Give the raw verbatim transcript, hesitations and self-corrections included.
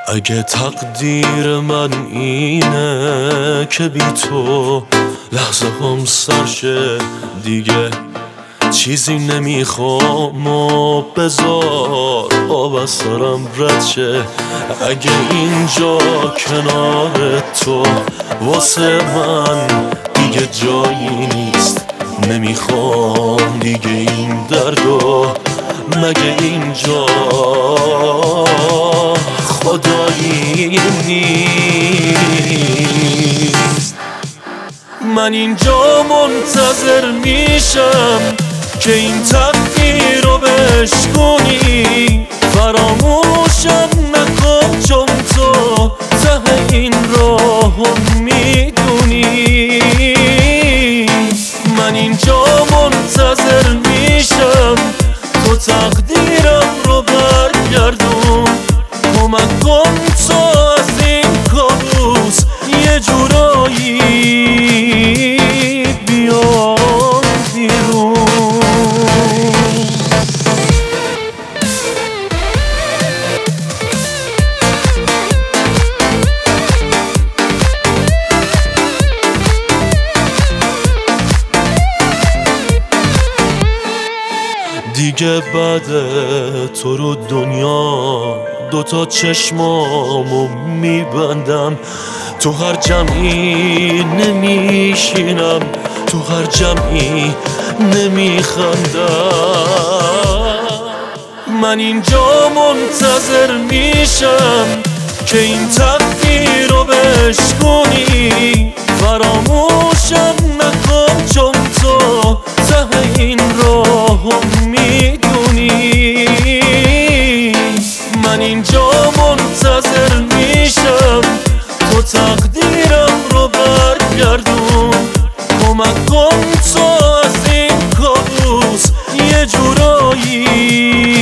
اگه تقدیر من اینه که بی تو لحظه هم سرشه، دیگه چیزی نمیخوام و بذار آب از سرم رد شه. اگه اینجا کنار تو واسه من دیگه جایی نیست، نمیخوام دیگه این دردو. مگه اینجا خدایی نیست؟ من اینجا منتظر میشم که این تقدیر رو بشکنی، فراموشم نکن چون تو ته این راهو میدونی. من اینجا منتظر میشم تو تقدیرم رو برگردون، کمک کن تو از این کابوس یه جورایی بیام بیرون. دیگه بعد تو رو دنیا دوتا چشمامو میبندم، تو هر جمعی نمیشینم، تو هر جمعی نمیخندم. من اینجا منتظر میشم که این تقدیر رو بشکنی، فراموشم نکن چون تو ته این راهو میدونی. من اینجا منتظر میشم تو تقدیرم رو برگردون، کمک کن تو از این کابوس یه جورایی